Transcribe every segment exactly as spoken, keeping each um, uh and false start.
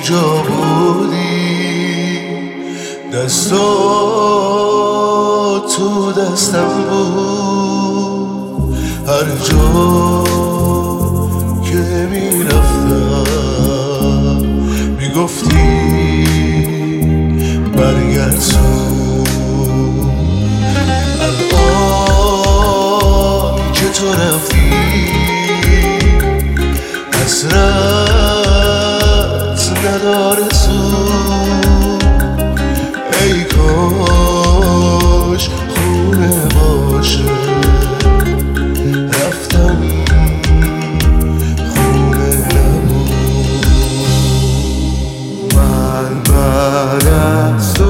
کجا بودی؟ دستا تو دستم بود، هر جا که میرفتم میگفتی برگرد تو. الان که تو رفتی حسرت نداره سود، ای کاش خونه باشه رفتم خونه نبود. من بعد از تو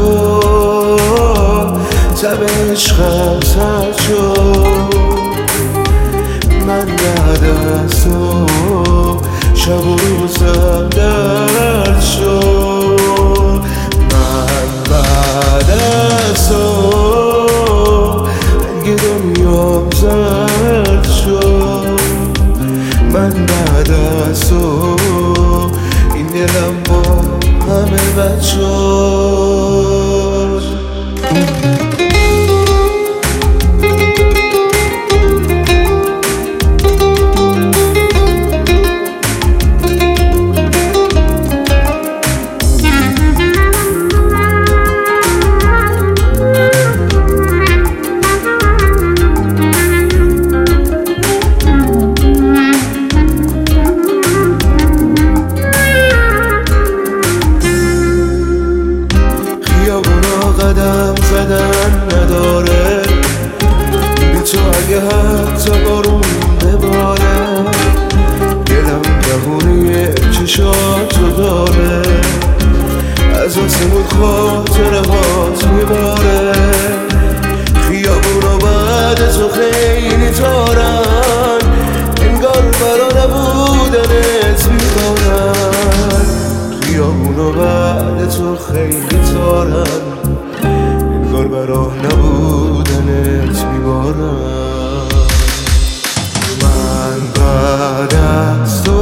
تب عشقم سرد شد، من بعد از تو شب و روزم درد شد. من بعد از تو رنگ دنیام زرد شد، من بعد از تو این دلم با همه بد شد. قدم زدن نداره بی تو، اگه حتی بارون بباره دلم بهونه چشاتو داره، از آسمون خاطره هات میباره. خیابونا بعد تو خیلی تارن، انگار برا نبودنت میبارن. خیابونا بعد تو خیلی تارن، انگار برا نبودنت میبارم. من بعد از تو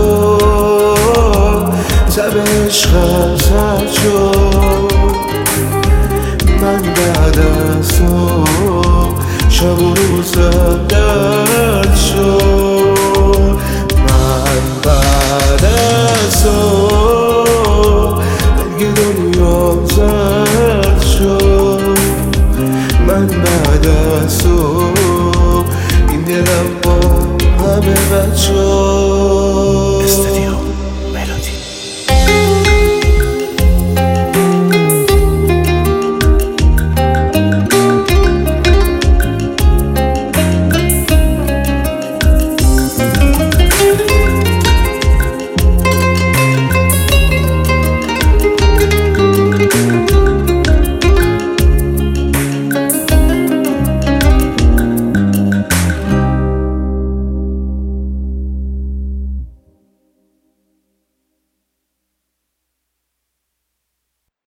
تب عشقم سرد شد، من بعد از تو شب و روزم درد شد. من بعد از تو رنگ دنیام زرد شد، من بعد از تو این دلم با همه بد شد.